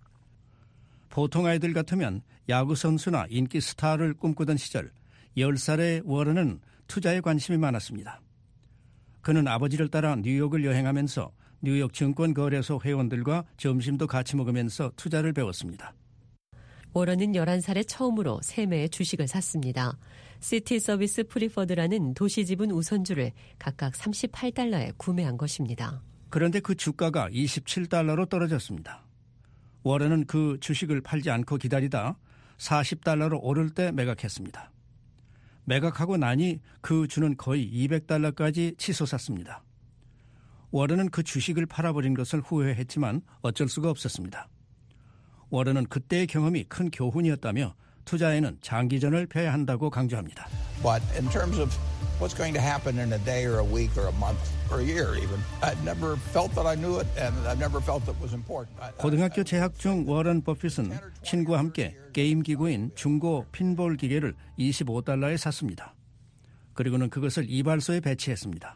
[SPEAKER 7] 보통 아이들 같으면 야구 선수나 인기 스타를 꿈꾸던 시절 10살의 워런은 투자에 관심이 많았습니다. 그는 아버지를 따라 뉴욕을 여행하면서 뉴욕 증권거래소 회원들과 점심도 같이 먹으면서 투자를 배웠습니다.
[SPEAKER 8] 워런은 11살에 처음으로 세매의 주식을 샀습니다. 시티 서비스 프리퍼드라는 도시지분 우선주를 각각 $38에 구매한 것입니다.
[SPEAKER 7] 그런데 그 주가가 $27로 떨어졌습니다. 워런은 그 주식을 팔지 않고 기다리다 $40로 오를 때 매각했습니다. 매각하고 나니 그 주는 거의 $200까지 치솟았습니다. 워런은 그 주식을 팔아버린 것을 후회했지만 어쩔 수가 없었습니다. 워런은 그때의 경험이 큰 교훈이었다며 투자에는 장기전을 펴야 한다고 강조합니다.
[SPEAKER 10] But in terms of what's going to happen in a day or a week or a month or a year even, I've never felt that I knew it and I've never felt it was important.
[SPEAKER 7] 고등학교 재학 중 워런 버핏은 친구와 함께 게임 기구인 중고 핀볼 기계를 $25에 샀습니다. 그리고는 그것을 이발소에 배치했습니다.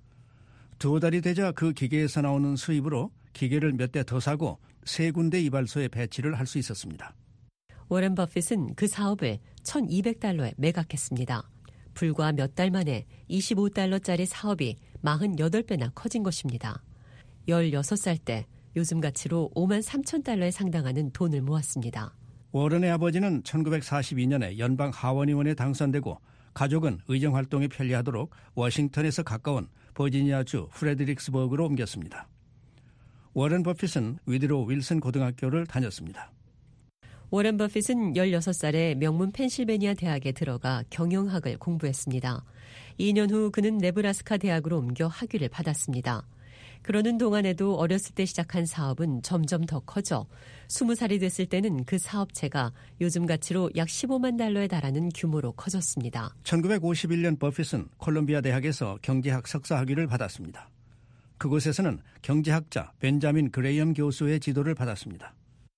[SPEAKER 7] 2달이 되자 그 기계에서 나오는 수입으로 기계를 몇 대 더 사고 3군데 이발소에 배치를 할 수 있었습니다.
[SPEAKER 8] 워렌 버핏은 그 사업을 $1,200에 매각했습니다. 불과 몇 달 만에 $25짜리 사업이 48배나 커진 것입니다. 16살 때 요즘 가치로 $53,000에 상당하는 돈을 모았습니다.
[SPEAKER 7] 워런의 아버지는 1942년에 연방 하원의원에 당선되고 가족은 의정활동에 편리하도록 워싱턴에서 가까운 버지니아주 프레드릭스버그로 옮겼습니다. 워렌 버핏은 위드로 윌슨 고등학교를 다녔습니다.
[SPEAKER 8] 워렌 버핏은 16살에 명문 펜실베니아 대학에 들어가 경영학을 공부했습니다. 2년 후 그는 네브라스카 대학으로 옮겨 학위를 받았습니다. 그러는 동안에도 어렸을 때 시작한 사업은 점점 더 커져 20살이 됐을 때는 그 사업체가 요즘 가치로 약 $150만 달하는 규모로 커졌습니다.
[SPEAKER 7] 1951년 버핏은 콜롬비아 대학에서 경제학 석사 학위를 받았습니다. 그곳에서는 경제학자 벤자민 그레이엄 교수의 지도를 받았습니다.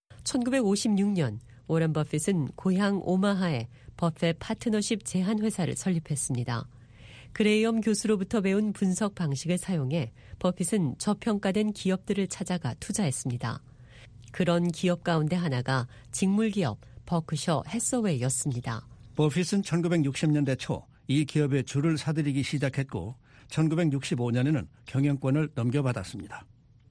[SPEAKER 8] 1956년 워렌 버핏은 고향 오마하에 버핏 파트너십 제한회사를 설립했습니다. 그레이엄 교수로부터 배운 분석 방식을 사용해 버핏은 저평가된 기업들을 찾아가 투자했습니다. 그런 기업 가운데 하나가 직물기업 버크셔 해서웨이였습니다.
[SPEAKER 7] 버핏은 1960년대 초 이 기업의 주를 사들이기 시작했고 1965년에는 경영권을 넘겨받았습니다.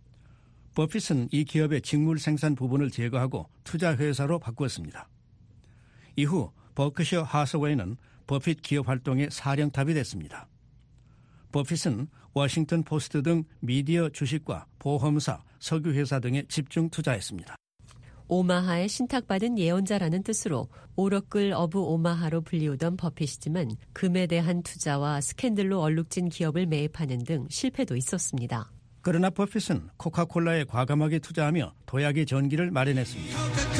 [SPEAKER 7] 버핏은 이 기업의 직물 생산 부분을 제거하고 투자회사로 바꾸었습니다. 이후 버크셔 하서웨이는 버핏 기업 활동의 사령탑이 됐습니다. 버핏은 워싱턴 포스트 등 미디어 주식과 보험사, 석유회사 등에 집중 투자했습니다.
[SPEAKER 8] 오마하의 신탁받은 예언자라는 뜻으로 오러클 오브 오마하로 불리우던 버핏이지만 금에 대한 투자와 스캔들로 얼룩진 기업을 매입하는 등 실패도 있었습니다.
[SPEAKER 7] 그러나 버핏은 코카콜라에 과감하게 투자하며 도약의 전기를 마련했습니다.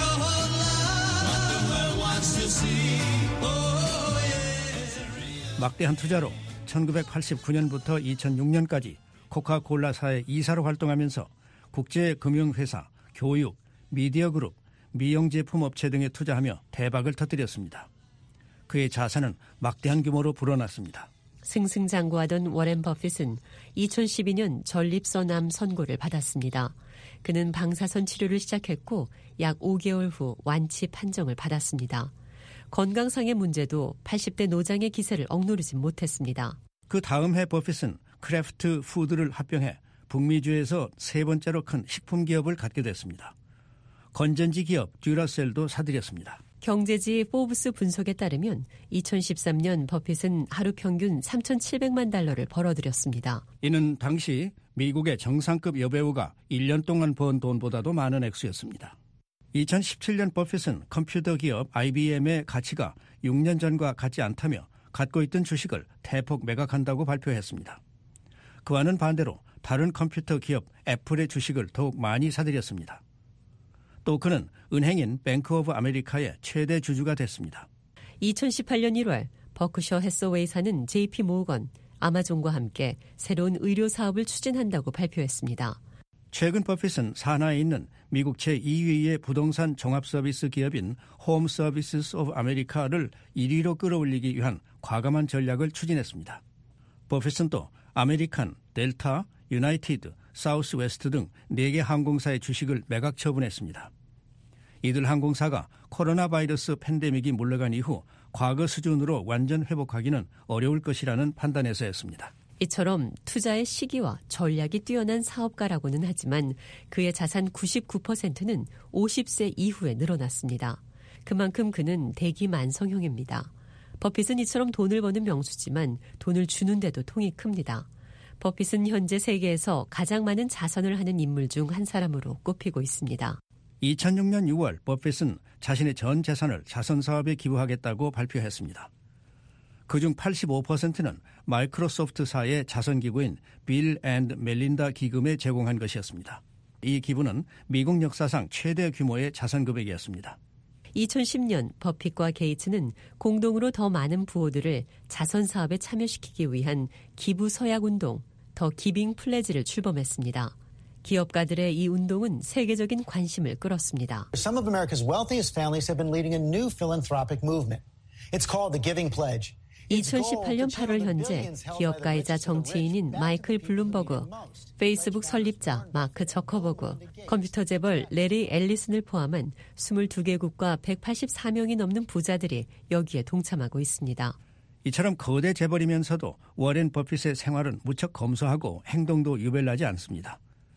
[SPEAKER 7] 막대한 투자로 1989년부터 2006년까지 코카콜라사의 이사로 활동하면서 국제금융회사, 교육, 미디어그룹, 미용제품 업체 등에 투자하며 대박을 터뜨렸습니다. 그의 자산은 막대한 규모로 불어났습니다.
[SPEAKER 8] 승승장구하던 워렌 버핏은 2012년 전립선암 선고를 받았습니다. 그는 방사선 치료를 시작했고 약 5개월 후 완치 판정을 받았습니다. 건강상의 문제도 80대 노장의 기세를 억누르지 못했습니다.
[SPEAKER 7] 그 다음 해 버핏은 크래프트 푸드를 합병해 북미주에서 세 번째로 큰 식품 기업을 갖게 됐습니다. 건전지 기업 듀라셀도 사들였습니다.
[SPEAKER 8] 경제지 포브스 분석에 따르면 2013년 버핏은 하루 평균 $3,700만 벌어들였습니다.
[SPEAKER 7] 이는 당시 미국의 정상급 여배우가 1년 동안 번 돈보다도 많은 액수였습니다. 2017년 버핏은 컴퓨터 기업 IBM의 가치가 6년 전과 같지 않다며 갖고 있던 주식을 대폭 매각한다고 발표했습니다. 그와는 반대로 다른 컴퓨터 기업 애플의 주식을 더욱 많이 사들였습니다. 또 그는 은행인 뱅크 오브 아메리카의 최대 주주가 됐습니다.
[SPEAKER 8] 2018년 1월 버크셔 해서웨이사는 JP 모건, 아마존과 함께 새로운 의료 사업을 추진한다고 발표했습니다.
[SPEAKER 7] 최근 버핏은 산하에 있는 미국 제2위의 부동산 종합서비스 기업인 홈 서비스스 오브 아메리카를 1위로 끌어올리기 위한 과감한 전략을 추진했습니다. 버핏은 또 아메리칸, 델타, 유나이티드, 사우스웨스트 등 4개 항공사의 주식을 매각 처분했습니다. 이들 항공사가 코로나 바이러스 팬데믹이 물러간 이후 과거 수준으로 완전 회복하기는 어려울 것이라는 판단에서였습니다.
[SPEAKER 8] 이처럼 투자의 시기와 전략이 뛰어난 사업가라고는 하지만 그의 자산 99%는 50세 이후에 늘어났습니다. 그만큼 그는 대기만성형입니다. 버핏은 이처럼 돈을 버는 명수지만 돈을 주는데도 통이 큽니다. 버핏은 현재 세계에서 가장 많은 자선을 하는 인물 중 한 사람으로 꼽히고 있습니다.
[SPEAKER 7] 2006년 6월 버핏은 자신의 전 재산을 자선사업에 기부하겠다고 발표했습니다. 그중 85%는 마이크로소프트사의 자선기구인 빌 앤드 멜린다 기금에 제공한 것이었습니다. 이 기부는 미국 역사상 최대 규모의 자선금액이었습니다.
[SPEAKER 8] 2010년 버핏과 게이츠는 공동으로 더 많은 부호들을 자선사업에 참여시키기 위한 기부 서약운동, 더 기빙 플래지를 출범했습니다. 기업가들의 이 운동은 세계적인 관심을 끌었습니다.
[SPEAKER 11] Some of America's wealthiest families have been leading a new philanthropic movement. It's called the Giving Pledge.
[SPEAKER 8] 2018년 8월 현재 기업가이자 정치인인 마이클 블룸버그, 페이스북 설립자 마크 저커버그, 컴퓨터 재벌 레리 앨리슨을 포함한 22개국과 184명이 넘는 부자들이 여기에 동참하고 있습니다.
[SPEAKER 7] 이처럼 거대 재벌이면서도 워렌 버핏의 생활은 무척 검소하고 행동도 유별나지 않습니다.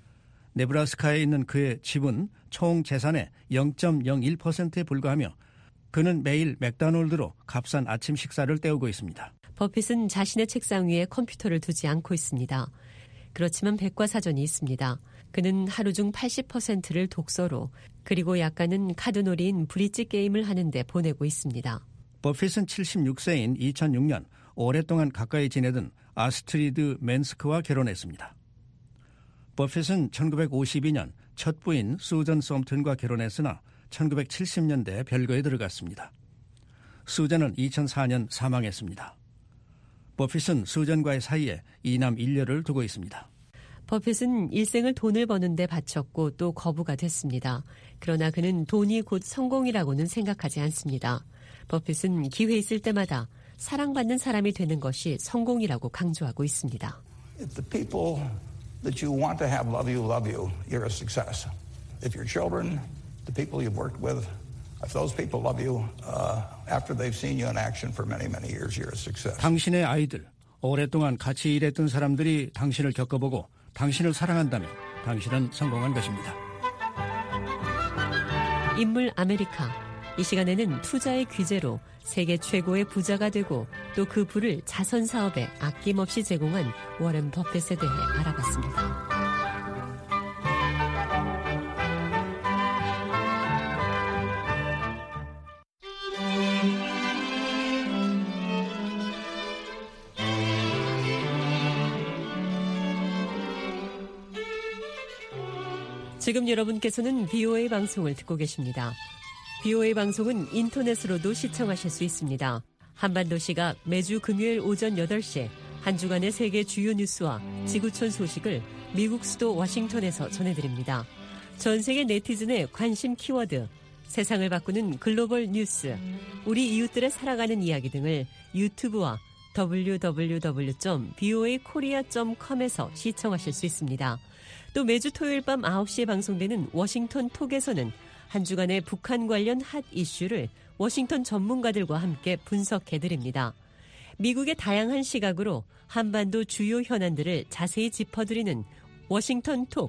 [SPEAKER 7] 네브라스카에 있는 그의 집은 총 재산의 0.01%에 불과하며 그는 매일 맥도날드로 값싼 아침 식사를 때우고 있습니다.
[SPEAKER 8] 버핏은 자신의 책상 위에 컴퓨터를 두지 않고 있습니다. 그렇지만 백과사전이 있습니다. 그는 하루 중 80%를 독서로 그리고 약간은 카드놀이인 브릿지 게임을 하는데 보내고 있습니다.
[SPEAKER 7] 버핏은 76세인 2006년 오랫동안 가까이 지내던 아스트리드 맨스크와 결혼했습니다. 버핏은 1952년 첫 부인 수전 썸튼과 결혼했으나 1970년대 별거에 들어갔습니다. 수전은 2004년 사망했습니다. 버핏은 수전과의 사이에 2남 1녀를 두고 있습니다.
[SPEAKER 8] 버핏은 일생을 돈을 버는 데 바쳤고 또 거부가 됐습니다. 그러나 그는 돈이 곧 성공이라고는 생각하지 않습니다. 버핏은 기회 있을 때마다 사랑받는 사람이 되는 것이 성공이라고 강조하고 있습니다.
[SPEAKER 10] If the people that you want to have love you, you're a success. If your children, the people you've worked with, if those people love you, after they've seen you in action for many, many years, you're a success.
[SPEAKER 7] 당신의 아이들, 오랫동안 같이 일했던 사람들이 당신을 겪어보고 당신을 사랑한다면 당신은 성공한 것입니다.
[SPEAKER 8] 인물 아메리카. 이 시간에는 투자의 귀재로 세계 최고의 부자가 되고 또 그 부를 자선사업에 아낌없이 제공한 워렌 버핏에 대해 알아봤습니다. 지금 여러분께서는 BOA 방송을 듣고 계십니다. BOA 방송은 인터넷으로도 시청하실 수 있습니다. 한반도 시각 매주 금요일 오전 8시 한 주간의 세계 주요 뉴스와 지구촌 소식을 미국 수도 워싱턴에서 전해드립니다. 전 세계 네티즌의 관심 키워드, 세상을 바꾸는 글로벌 뉴스, 우리 이웃들의 살아가는 이야기 등을 유튜브와 www.voakorea.com에서 시청하실 수 있습니다. 또 매주 토요일 밤 9시에 방송되는 워싱턴 톡에서는 한 주간의 북한 관련 핫 이슈를 워싱턴 전문가들과 함께 분석해드립니다. 미국의 다양한 시각으로 한반도 주요 현안들을 자세히 짚어드리는 워싱턴 톡,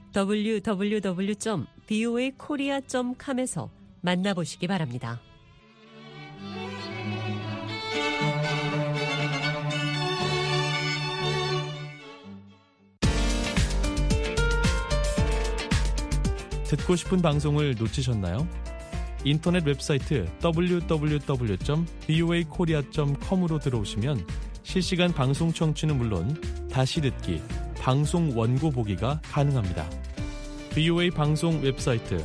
[SPEAKER 8] www.voakorea.com에서 만나보시기 바랍니다.
[SPEAKER 12] 듣고 싶은 방송을 놓치셨나요? 인터넷 웹사이트 www.voakorea.com으로 들어오시면 실시간 방송 청취는 물론 다시 듣기, 방송 원고 보기가 가능합니다. VOA 방송 웹사이트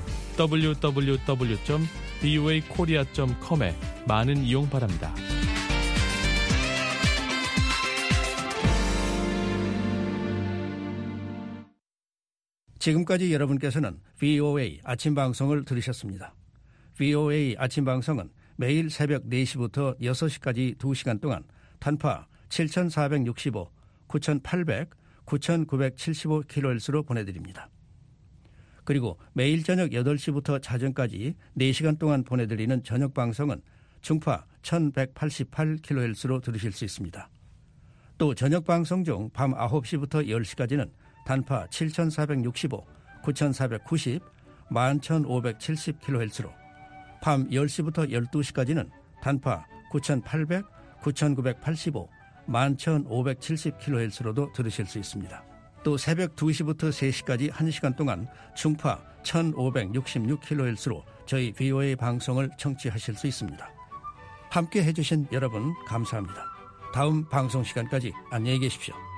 [SPEAKER 12] www.voakorea.com에 많은 이용 바랍니다.
[SPEAKER 7] 지금까지 여러분께서는 VOA 아침 방송을 들으셨습니다. VOA 아침 방송은 매일 새벽 4시부터 6시까지 2시간 동안 단파 7465, 9800, 9975kHz로 보내드립니다. 그리고 매일 저녁 8시부터 자정까지 4시간 동안 보내드리는 저녁 방송은 중파 1188kHz로 들으실 수 있습니다. 또 저녁 방송 중 밤 9시부터 10시까지는 단파 7465, 9490, 11570kHz로 밤 10시부터 12시까지는 단파 9800, 9985, 11570kHz로도 들으실 수 있습니다. 또 새벽 2시부터 3시까지 1시간 동안 중파 1566kHz로 저희 VOA 방송을 청취하실 수 있습니다. 함께 해주신 여러분 감사합니다. 다음 방송 시간까지 안녕히 계십시오.